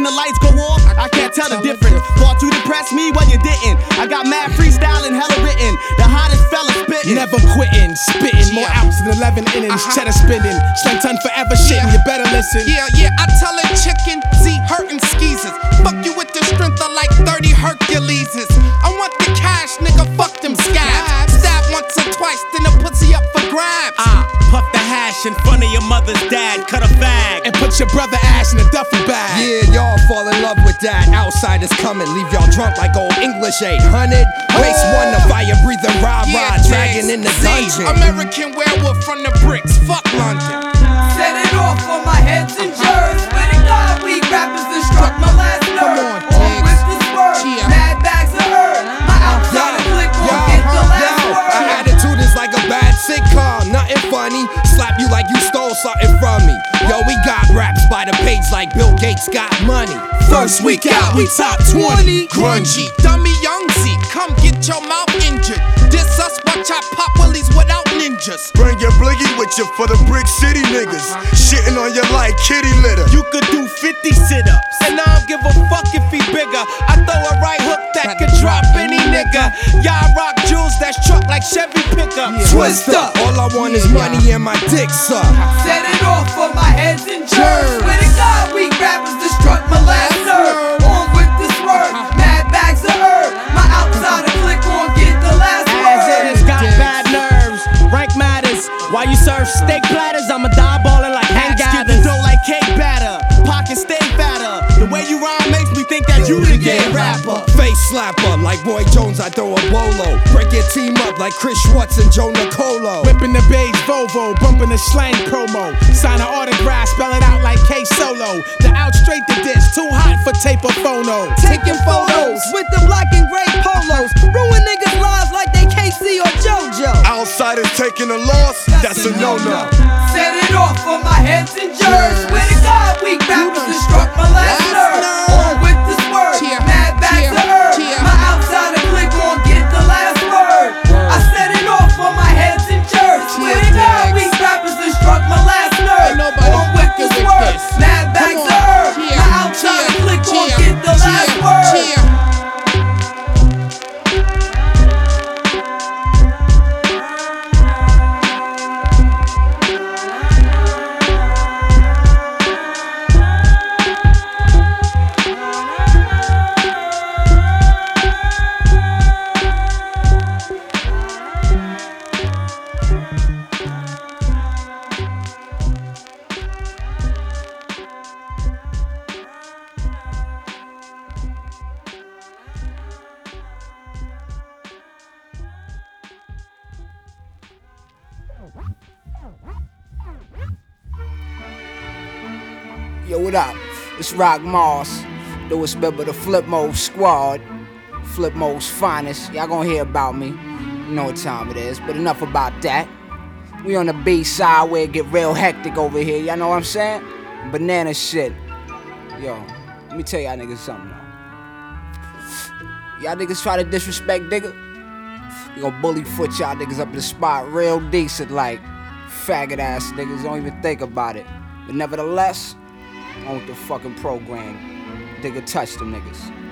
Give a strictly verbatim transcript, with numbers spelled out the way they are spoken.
the lights go off, I can't tell the difference. Thought you'd impress me, well you didn't. I got mad freestyle and hella written. The hottest fella spitting. Never quitting, spitting. More outs than eleven innings. Uh-huh. Cheddar spinning. Slang ton forever shitting. You better listen. Yeah, yeah, I tell a chicken, Z hurtin' skeezers. Fuck you with the strength of like thirty Herculeses. I want the cash, nigga, fuck them scabs. Stab once or twice, then the pussy up for grabs. Ah, puff the hash in front of your mother's dad. Cut a fag And put your brother ass in a duffel bag. Yeah, y'all fall in love with that. Outsiders coming, leave y'all drunk like old English eight hundred. Race one, the fire breathing rah rah, dragging in the dungeon. American werewolf from the bricks, fuck London. Set it off on my heads and jerks. Swear to God, weak rappers that struck my last nerve. on, On Tiggs. with this word, Yeah. mad bags of herb. My outside click on get the last My word. attitude is like a bad sitcom, nothing funny. Slap you like you stole something from me. Yo, we got raps by the page like Bill Gates got money. First week out, we top twenty. Grungy, dummy young Z, come get your mouth injured. Diss us, watch I pop willies without ninjas. Bring your bliggy with you for the brick city niggas. Shitting on you like kitty litter. You could do fifty sit-ups, and I don't give a fuck if he bigger. I throw a right hook that could drop any nigga. Y'all rock jewels that's truck like Chevy pickups. Twist up, all I want is money and my dick suck. Set it off for my heads and jerks. Swear to God, weak rappers that struck my last nerve. On with this word, mad bags of herb. My outsider click on get the last As it word. has got bad nerves, rank matters. While you serve steak platters, I'ma die ballin' like Hank Gathers. Dough like cake batter, pockets stay fatter. The way you rhyme makes me think that you the gay rapper. Face slapper like Roy Jones, I throw a bolo. Break your team up like Chris Schwartz and Joe Nicolo. Whipping the beige Volvo, bumping the slang promo. Sign an autograph, spell it out like K Solo. The out straight the dish, too hot for tape or phono. Taking photos with the black and gray polos. Ruin niggas' lives like they K C or JoJo. Outsiders taking a loss, that's a no-no. Set it off for my heads and jerks. Swear to God, weak rappers that struck my last nerve. On with this word, Cheer, mad bags cheer, of herb. cheer. My outsider click on get the last word. I set it off for my heads and jerks. Swear to God, weak rappers that struck my last nerve. Ain't nobody On with fucking this with word, this. mad bags of herb. Cheer, My outsider cheer, click on cheer, get the last cheer, word. cheer. Yo, what up? It's Rock Moss, newest member of the Flip Mode Squad, Flip Mode's finest. Y'all gonna hear about me. You know what time it is, but enough about that. We on the B side where it get real hectic over here. Y'all know what I'm saying? Banana shit. Yo, let me tell y'all niggas something though. Y'all niggas try to disrespect nigga, we gon' bully foot y'all niggas up in the spot real decent like faggot ass niggas. Don't even think about it. But nevertheless, on with the fucking program. Nigga, touch them niggas.